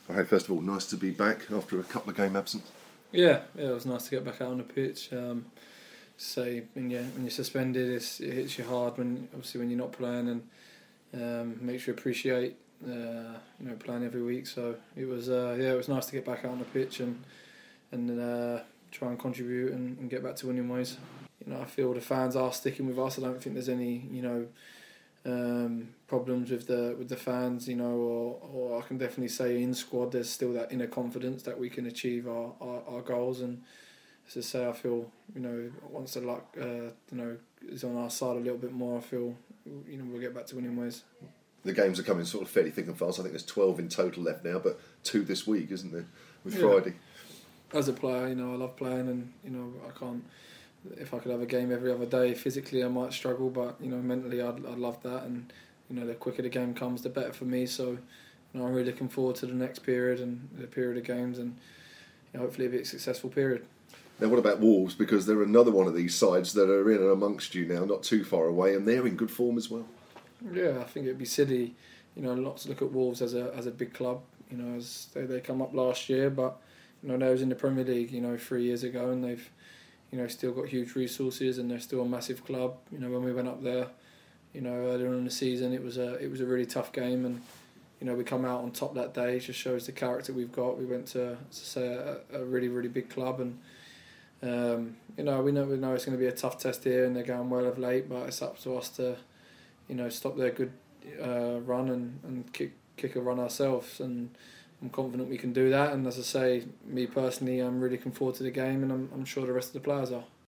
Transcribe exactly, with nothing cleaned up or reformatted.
Hey, first of all, nice to be back after a couple of game absence. Yeah, yeah, it was nice to get back out on the pitch. Um, say when you when you're suspended, it's, it hits you hard when obviously when you're not playing, and um, makes you appreciate uh, you know playing every week. So it was uh, yeah, it was nice to get back out on the pitch and and uh, try and contribute and, and get back to winning ways. You know, I feel the fans are sticking with us. I don't think there's any you know. Um, problems with the with the fans, you know, or, or I can definitely say in squad there's still that inner confidence that we can achieve our, our, our goals, and as I say, I feel you know once the luck uh, you know is on our side a little bit more, I feel you know we'll get back to winning ways. The games are coming sort of fairly thick and fast. I think there's twelve in total left now, but two this week, isn't there? With yeah. Friday. As a player, you know, I love playing, and you know I can't. If I could have a game every other day, physically I might struggle, but you know mentally I'd I'd love that, and you know the quicker the game comes, the better for me. So, you know, I'm really looking forward to the next period and the period of games, and you know, hopefully it'll be a successful period. Now, what about Wolves? Because they're another one of these sides that are in and amongst you now, not too far away, and they're in good form as well. Yeah, I think it'd be silly, you know, not to look at Wolves as a as a big club. You know, as they they come up last year, but you know they was in the Premier League, you know, three years ago, and they've. You know, still got huge resources, and they're still a massive club. You know, when we went up there, you know, earlier on in the season, it was a it was a really tough game, and you know, we come out on top that day. It just shows the character we've got. We went to, to say a, a really really big club, and um, you know, we know we know it's going to be a tough test here, and they're going well of late. But it's up to us to, you know, stop their good uh, run and, and kick kick a run ourselves, and. I'm confident we can do that, and as I say, me personally, I'm really looking forward to the game, and I'm, I'm sure the rest of the players are.